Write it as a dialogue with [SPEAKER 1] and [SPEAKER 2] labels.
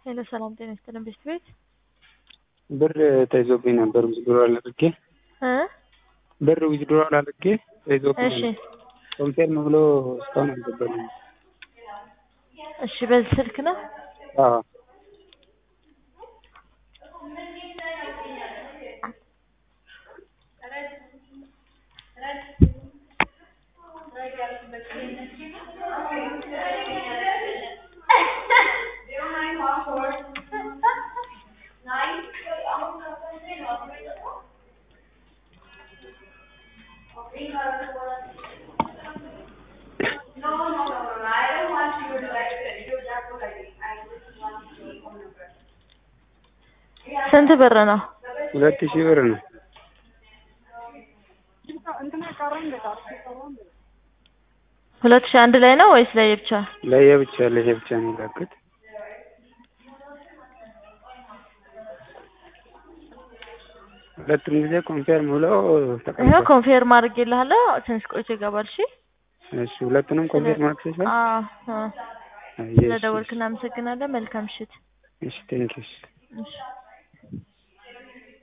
[SPEAKER 1] ሄሎ ሰላም ጤና ይስጥልን ቤት
[SPEAKER 2] ብር ተይዞብኝ ነበር ዊዝድሮ አድርጌ ብር ዊዝድሮ አድርጌ ተይዞብኝ
[SPEAKER 1] እሺ
[SPEAKER 2] ኮንፌርም ብሎ እስካሁን አልገባልኝም።
[SPEAKER 1] እሺ በዚህ ስልክ ነው?
[SPEAKER 2] አዎ
[SPEAKER 1] ስንት ብር ነው?
[SPEAKER 2] 2000 ብር ነው።
[SPEAKER 1] ሁለት ሺህ አንድ ላይ ነው ወይስ ለየብቻ?
[SPEAKER 2] ለየብቻ ነው የላኩት። ሁለቱም ጊዜ ኮንፌርም ብሎ ተቀምጧል።
[SPEAKER 1] ይሄ ኮንፌርም አድርጌልሃለሁ ትንሽ ቆይቶ ይገባል።
[SPEAKER 2] እሺ ሁለቱንም ኮንፌርም አድርገሻል?
[SPEAKER 1] ስለደወልክ እናመሰግናለን። መልካም ምሽት።
[SPEAKER 2] እሺ ቴንኪው።
[SPEAKER 1] እሺ